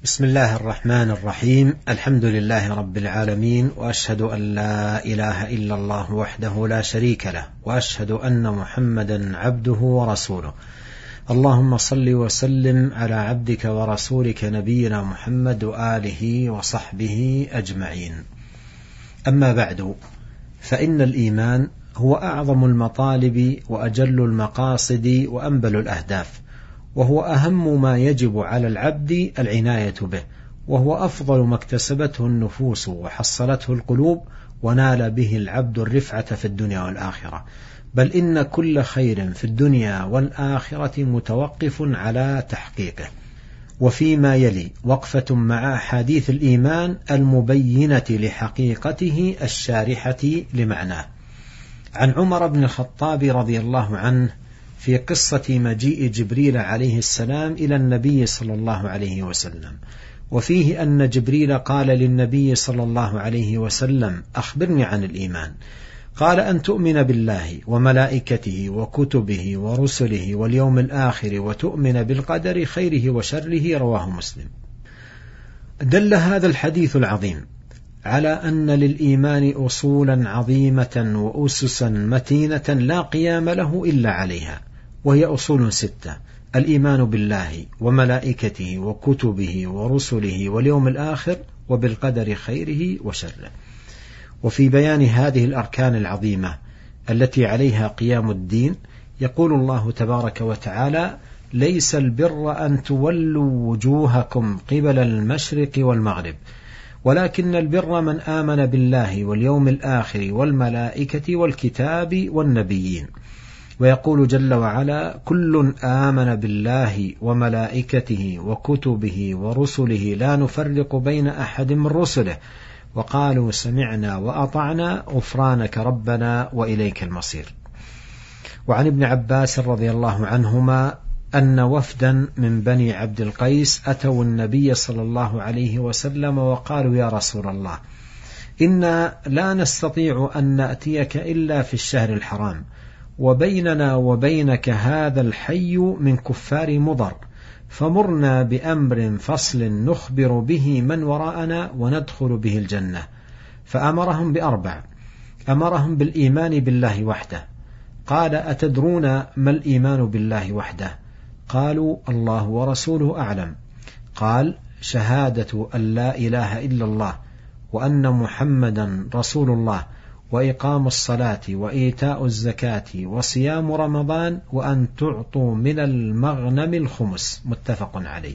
بسم الله الرحمن الرحيم. الحمد لله رب العالمين، وأشهد أن لا إله إلا الله وحده لا شريك له، وأشهد أن محمدا عبده ورسوله. اللهم صل وسلم على عبدك ورسولك نبينا محمد وآله وصحبه أجمعين. أما بعد، فإن الإيمان هو أعظم المطالب وأجل المقاصد وأنبل الأهداف، وهو أهم ما يجب على العبد العناية به، وهو أفضل ما اكتسبته النفوس وحصلته القلوب، ونال به العبد الرفعة في الدنيا والآخرة. بل إن كل خير في الدنيا والآخرة متوقف على تحقيقه. وفيما يلي وقفة مع أحاديث الإيمان المبينة لحقيقته الشارحة لمعناه. عن عمر بن الخطاب رضي الله عنه في قصة مجيء جبريل عليه السلام إلى النبي صلى الله عليه وسلم، وفيه أن جبريل قال للنبي صلى الله عليه وسلم: أخبرني عن الإيمان. قال: أن تؤمن بالله وملائكته وكتبه ورسله واليوم الآخر، وتؤمن بالقدر خيره وشره. رواه مسلم. دل هذا الحديث العظيم على أن للإيمان أصولا عظيمة وأسسا متينة لا قيام له إلا عليها، وهي أصول 6: الإيمان بالله وملائكته وكتبه ورسله واليوم الآخر، وبالقدر خيره وشره. وفي بيان هذه الأركان العظيمة التي عليها قيام الدين، يقول الله تبارك وتعالى: ليس البر أن تولوا وجوهكم قبل المشرق والمغرب، ولكن البر من آمن بالله واليوم الآخر والملائكة والكتاب والنبيين. ويقول جل وعلا: كل آمن بالله وملائكته وكتبه ورسله لا نفرق بين أحد من رسله، وقالوا سمعنا وأطعنا غفرانك ربنا وإليك المصير. وعن ابن عباس رضي الله عنهما أن وفدا من بني عبد القيس أتوا النبي صلى الله عليه وسلم وقالوا: يا رسول الله، إنا لا نستطيع أن نأتيك إلا في الشهر الحرام، وبيننا وبينك هذا الحي من كفار مضر، فمرنا بأمر فصل نخبر به من وراءنا وندخل به الجنة. فأمرهم ب4: أمرهم بالإيمان بالله وحده. قال: أتدرون ما الإيمان بالله وحده؟ قالوا: الله ورسوله أعلم. قال: شهادة أن لا إله إلا الله وأن محمدا رسول الله، وإقام الصلاة وإيتاء الزكاة وصيام رمضان، وأن تعطوا من المغنم الخمس. متفق عليه.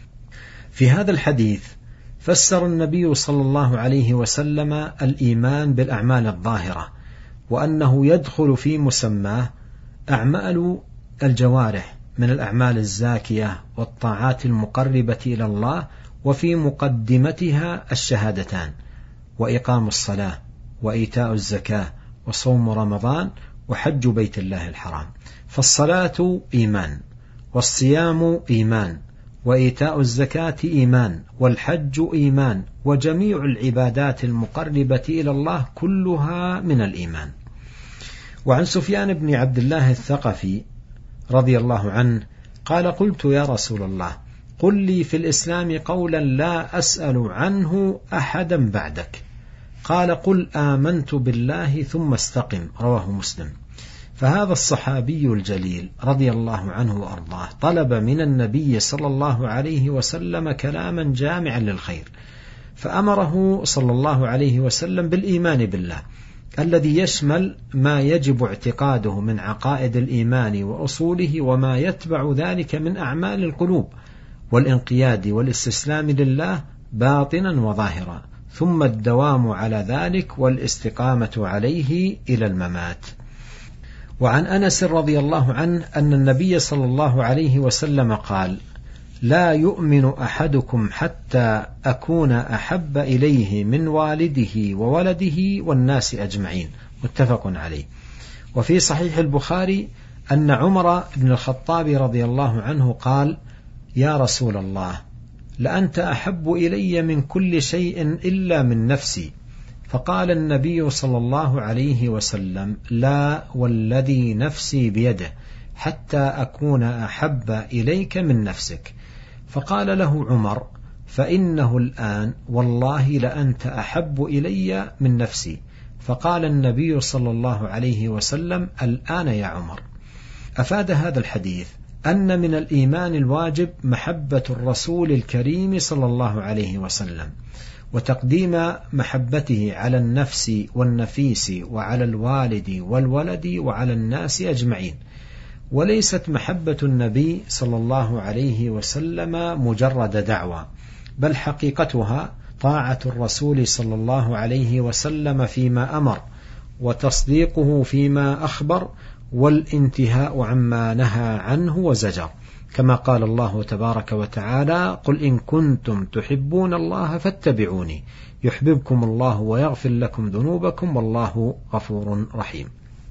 في هذا الحديث فسر النبي صلى الله عليه وسلم الإيمان بالأعمال الظاهرة، وأنه يدخل في مسماه أعمال الجوارح من الأعمال الزاكية والطاعات المقربة إلى الله، وفي مقدمتها الشهادتان: وإقام الصلاة وإيتاء الزكاة وصوم رمضان وحج بيت الله الحرام. فالصلاة إيمان، والصيام إيمان، وإيتاء الزكاة إيمان، والحج إيمان، وجميع العبادات المقربة إلى الله كلها من الإيمان. وعن سفيان بن عبد الله الثقفي رضي الله عنه قال: قلت: يا رسول الله، قل لي في الإسلام قولا لا أسأل عنه أحدا بعدك. قال: قل آمنت بالله ثم استقم. رواه مسلم. فهذا الصحابي الجليل رضي الله عنه وأرضاه طلب من النبي صلى الله عليه وسلم كلاما جامعا للخير، فأمره صلى الله عليه وسلم بالإيمان بالله، الذي يشمل ما يجب اعتقاده من عقائد الإيمان وأصوله، وما يتبع ذلك من أعمال القلوب، والانقياد والاستسلام لله باطنا وظاهرا، ثم الدوام على ذلك والاستقامة عليه إلى الممات. وعن أنس رضي الله عنه أن النبي صلى الله عليه وسلم قال: لا يؤمن أحدكم حتى أكون أحب إليه من والده وولده والناس أجمعين. متفق عليه. وفي صحيح البخاري أن عمر بن الخطاب رضي الله عنه قال: يا رسول الله، لأنت أحب إلي من كل شيء إلا من نفسي. فقال النبي صلى الله عليه وسلم: لا والذي نفسي بيده، حتى أكون أحب إليك من نفسك. فقال له عمر: فإنه الآن والله لأنت أحب إلي من نفسي. فقال النبي صلى الله عليه وسلم: الآن يا عمر. أفاد هذا الحديث أن من الإيمان الواجب محبة الرسول الكريم صلى الله عليه وسلم، وتقديم محبته على النفس والنفيس وعلى الوالد والولد وعلى الناس أجمعين. وليست محبة النبي صلى الله عليه وسلم مجرد دعوة، بل حقيقتها طاعة الرسول صلى الله عليه وسلم فيما أمر، وتصديقه فيما أخبر، والانتهاء عما نهى عنه وزجر، كما قال الله تبارك وتعالى: قل إن كنتم تحبون الله فاتبعوني يحببكم الله ويغفر لكم ذنوبكم والله غفور رحيم.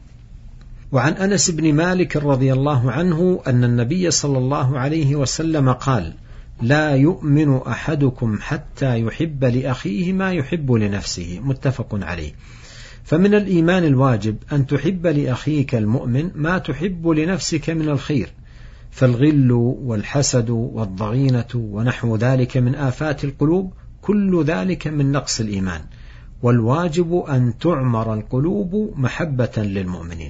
وعن أنس بن مالك رضي الله عنه أن النبي صلى الله عليه وسلم قال: لا يؤمن أحدكم حتى يحب لأخيه ما يحب لنفسه، متفق عليه. فمن الإيمان الواجب أن تحب لأخيك المؤمن ما تحب لنفسك من الخير، فالغل والحسد والضغينة ونحو ذلك من آفات القلوب كل ذلك من نقص الإيمان، والواجب أن تعمر القلوب محبة للمؤمنين.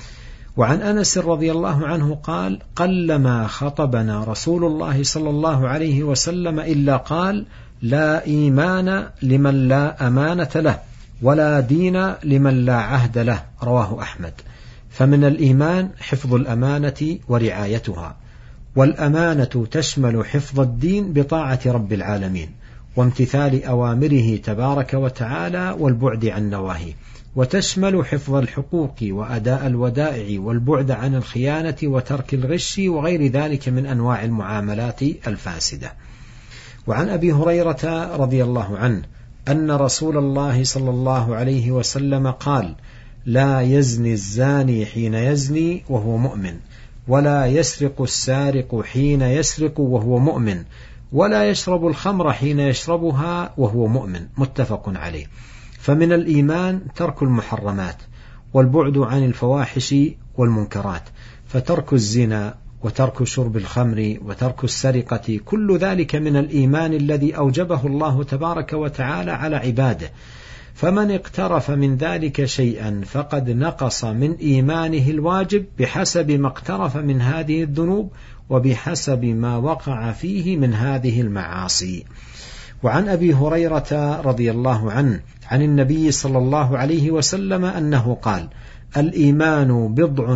وعن أنس رضي الله عنه قال: قلما خطبنا رسول الله صلى الله عليه وسلم إلا قال: لا إيمان لمن لا أمانة له، ولا دين لمن لا عهد له، رواه أحمد. فمن الإيمان حفظ الأمانة ورعايتها، والأمانة تشمل حفظ الدين بطاعة رب العالمين وامتثال أوامره تبارك وتعالى والبعد عن نواهيه، وتشمل حفظ الحقوق وأداء الودائع والبعد عن الخيانة وترك الغش وغير ذلك من أنواع المعاملات الفاسدة. وعن أبي هريرة رضي الله عنه أن رسول الله صلى الله عليه وسلم قال: لا يزني الزاني حين يزني وهو مؤمن، ولا يسرق السارق حين يسرق وهو مؤمن، ولا يشرب الخمر حين يشربها وهو مؤمن، متفق عليه. فمن الإيمان ترك المحرمات والبعد عن الفواحش والمنكرات، فترك الزنا وترك شرب الخمر وترك السرقة كل ذلك من الإيمان الذي أوجبه الله تبارك وتعالى على عباده، فمن اقترف من ذلك شيئا فقد نقص من إيمانه الواجب بحسب ما اقترف من هذه الذنوب وبحسب ما وقع فيه من هذه المعاصي. وعن أبي هريرة رضي الله عنه عن النبي صلى الله عليه وسلم أنه قال: الإيمان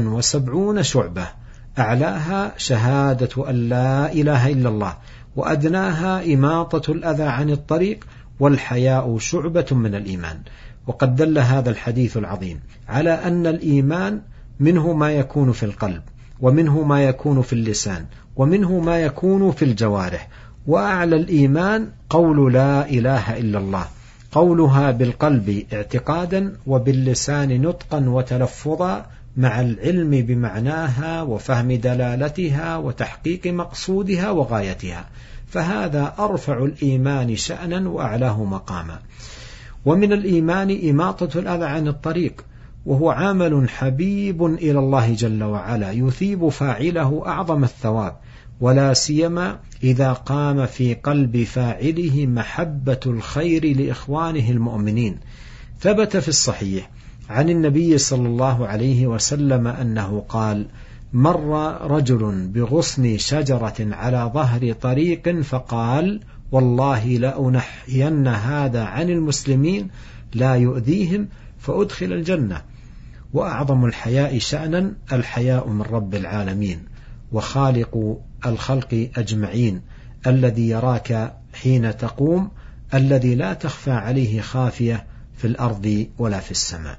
70 شعبة، أعلاها شهادة أن لا إله إلا الله، وأدناها إماطة الأذى عن الطريق، والحياء شعبة من الإيمان. وقد دل هذا الحديث العظيم على أن الإيمان منه ما يكون في القلب، ومنه ما يكون في اللسان، ومنه ما يكون في الجوارح. وأعلى الإيمان قول لا إله إلا الله، قولها بالقلب اعتقادا وباللسان نطقا وتلفظا، مع العلم بمعناها وفهم دلالتها وتحقيق مقصودها وغايتها، فهذا أرفع الإيمان شأنا وأعلاه مقاما. ومن الإيمان إماطة الأذى عن الطريق، وهو عمل حبيب إلى الله جل وعلا يثيب فاعله أعظم الثواب، ولا سيما إذا قام في قلب فاعله محبة الخير لإخوانه المؤمنين. ثبت في الصحيح عن النبي صلى الله عليه وسلم أنه قال: مر رجل بغصن شجرة على ظهر طريق فقال: والله لأنحين هذا عن المسلمين لا يؤذيهم فأدخل الجنة. وأعظم الحياء شأنا الحياء من رب العالمين وخالق الخلق أجمعين، الذي يراك حين تقوم، الذي لا تخفى عليه خافية في الأرض ولا في السماء.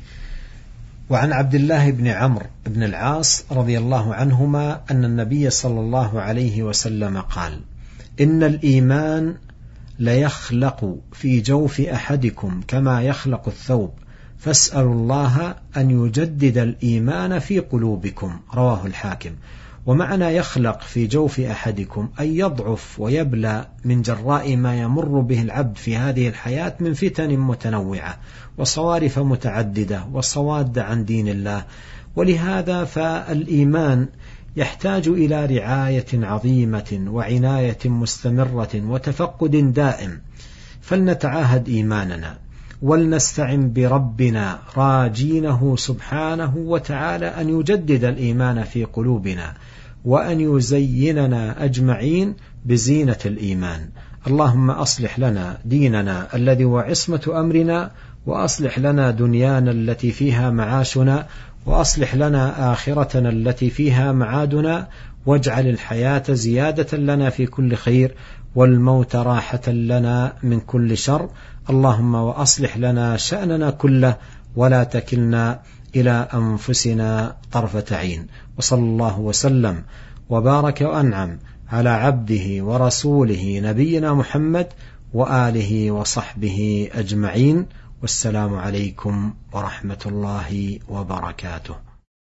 وعن عبد الله بن عمرو بن العاص رضي الله عنهما أن النبي صلى الله عليه وسلم قال: إن الإيمان ليخلق في جوف أحدكم كما يخلق الثوب، فاسألوا الله أن يجدد الإيمان في قلوبكم، رواه الحاكم. ومعنى يخلق في جوف أحدكم أن يضعف ويبلى من جراء ما يمر به العبد في هذه الحياة من فتن متنوعة وصوارف متعددة وصواد عن دين الله. ولهذا فالإيمان يحتاج إلى رعاية عظيمة وعناية مستمرة وتفقد دائم، فلنتعاهد إيماننا ولنستعن بربنا راجينه سبحانه وتعالى أن يجدد الإيمان في قلوبنا وأن يزيننا أجمعين بزينة الإيمان. اللهم أصلح لنا ديننا الذي هو عصمة أمرنا، وأصلح لنا دنيانا التي فيها معاشنا، وأصلح لنا آخرتنا التي فيها معادنا، واجعل الحياة زيادة لنا في كل خير والموت راحة لنا من كل شر. اللهم وأصلح لنا شأننا كله ولا تكلنا إلى أنفسنا طرفة عين. وصلى الله وسلم وبارك وأنعم على عبده ورسوله نبينا محمد وآله وصحبه أجمعين، والسلام عليكم ورحمة الله وبركاته.